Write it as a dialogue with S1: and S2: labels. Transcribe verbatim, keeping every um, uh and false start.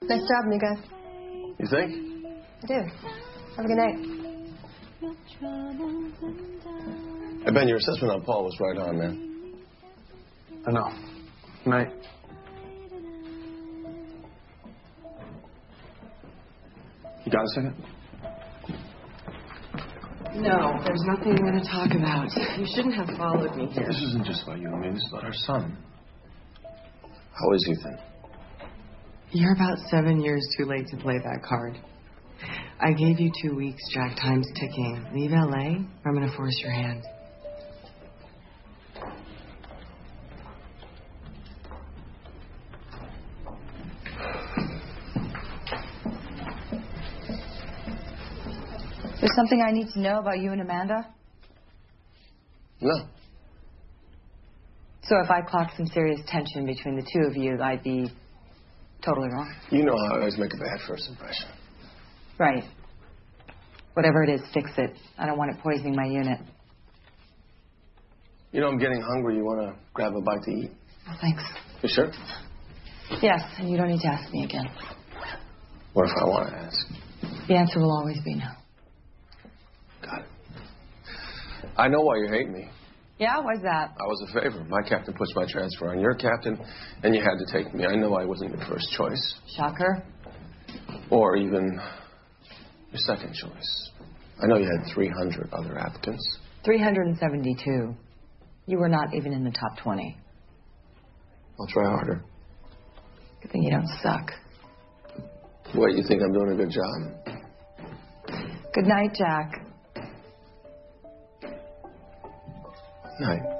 S1: Nice job, Mika.
S2: You think?
S1: I do. Have a good night.
S2: Hey, Ben, your assessment on Paul was right on, man.
S3: I know. Night. You got a second?
S4: No, there's nothing I'm going to talk about. You shouldn't have followed me here.
S3: This isn't just about you and me. This is about our son.
S2: How is Ethan?
S4: You're about seven years too late to play that card. I gave you two weeks, Jack. Time's ticking. Leave L A, or I'm going to force your hand.
S1: There's something I need to know about you and Amanda?
S2: No.
S1: So if I clocked some serious tension between the two of you, I'd be totally wrong.
S2: You know how I always make a bad first impression.
S1: Right. Whatever it is, fix it. I don't want it poisoning my unit.
S2: You know I'm getting hungry. You want to grab a bite to eat?
S1: Oh, thanks.
S2: You sure?
S1: Yes, and you don't need to ask me again.
S2: What if I want to ask?
S1: The answer will always be no.
S2: Got it. I know why you hate me.
S1: Yeah, why's that?
S2: I was a favor. My captain pushed my transfer on your captain, and you had to take me. I know I wasn't your first choice.
S1: Shocker.
S2: Or even your second choice. I know you had three hundred other applicants.
S1: three hundred seventy-two. You were not even in the top twenty.
S2: I'll try harder.
S1: Good thing you don't suck.
S2: What, you think I'm doing a good job?
S1: Good night, Jack.
S2: Night.